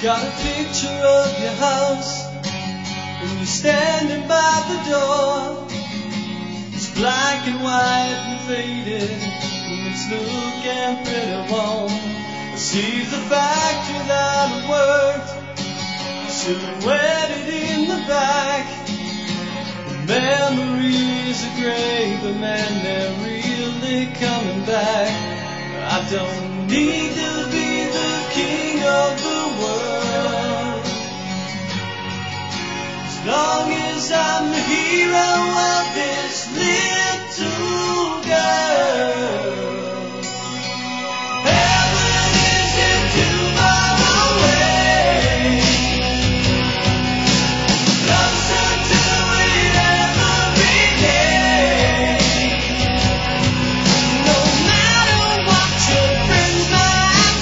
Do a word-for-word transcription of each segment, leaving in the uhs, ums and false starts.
Got a picture of your house, and you're standing by the door. It's black and white and faded, and it's looking pretty warm. I see the factory that I worked, silhouetted in the back. The memories are gray, but man, they're really coming back. I don't need to be the king of the world, as long as I'm the hero of this little girl. Heaven isn't too far away, closer to it every day. No matter what your friends might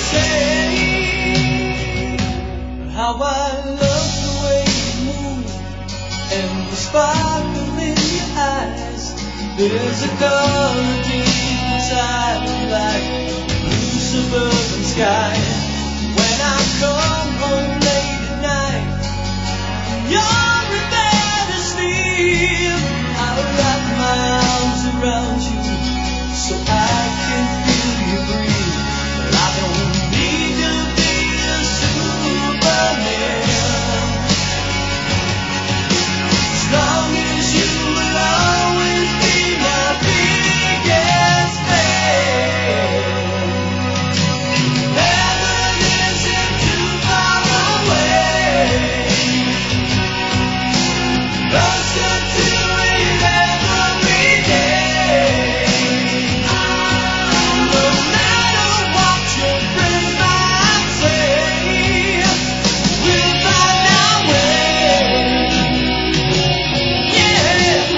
say, how I love the way you move and the sparkle in your eyes. There's a color deep inside of like blue suburban sky. When I come home late at night, you're in bed asleep, I wrap my arms around you so I can feel you breathe. But I don't need to be a Superman, as long as you will always be my biggest fan. Heaven isn't too far away, closer to it every day. No matter what your friends might say, we'll find our way. Yeah.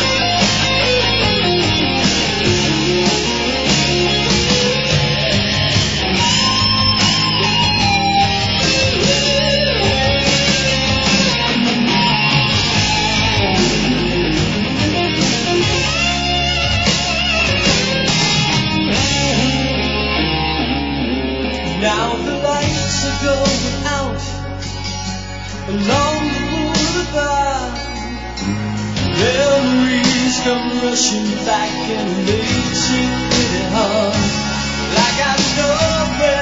Now the lights are going out along the boulevard. Memories come rushing back and it makes it pretty hard. Like I know